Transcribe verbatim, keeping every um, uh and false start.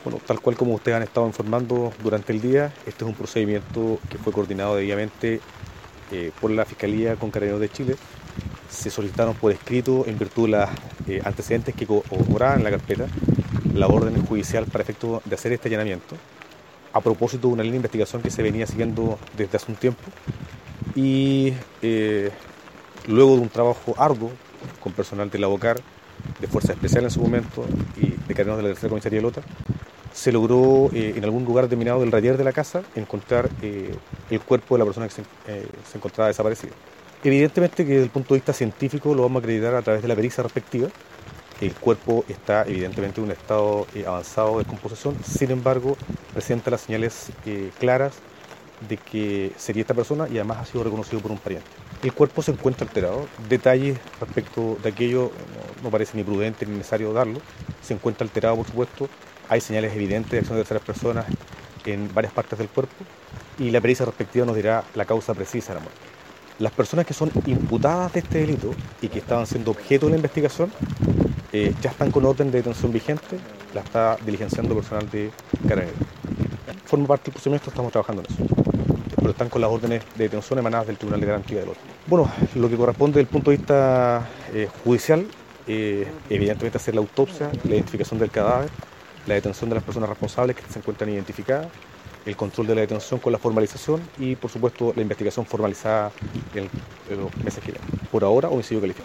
Bueno, tal cual como ustedes han estado informando durante el día, este es un procedimiento que fue coordinado debidamente eh, por la Fiscalía con Carabineros de Chile. Se solicitaron por escrito, en virtud de los eh, antecedentes que corroboraban en la carpeta, la orden judicial para efecto de hacer este allanamiento, a propósito de una línea de investigación que se venía siguiendo desde hace un tiempo. Y eh, luego de un trabajo arduo con personal de la OCAR, de Fuerzas Especiales en su momento, y de Carabineros de la Tercera Comisaría de Lota, se logró eh, en algún lugar determinado del radier de la casa encontrar eh, el cuerpo de la persona que se, eh, se encontraba desaparecida. Evidentemente que desde el punto de vista científico lo vamos a acreditar a través de la pericia respectiva. El cuerpo está evidentemente en un estado eh, avanzado de descomposición, sin embargo presenta las señales eh, claras de que sería esta persona y además ha sido reconocido por un pariente. El cuerpo se encuentra alterado, detalles respecto de aquello no, no parece ni prudente ni necesario darlo, se encuentra alterado por supuesto, hay señales evidentes de acción de terceras personas en varias partes del cuerpo y la pericia respectiva nos dirá la causa precisa de la muerte. Las personas que son imputadas de este delito y que estaban siendo objeto de la investigación eh, ya están con orden de detención vigente, la está diligenciando personal de Carabineros. Forma parte del procedimiento, estamos trabajando en eso, pero están con las órdenes de detención emanadas del Tribunal de Garantía del Otro. Bueno, lo que corresponde desde el punto de vista eh, judicial, eh, evidentemente hacer la autopsia, la identificación del cadáver, la detención de las personas responsables que se encuentran identificadas, el control de la detención con la formalización y, por supuesto, la investigación formalizada en, en los meses que vienen. Por ahora, homicidio calificado.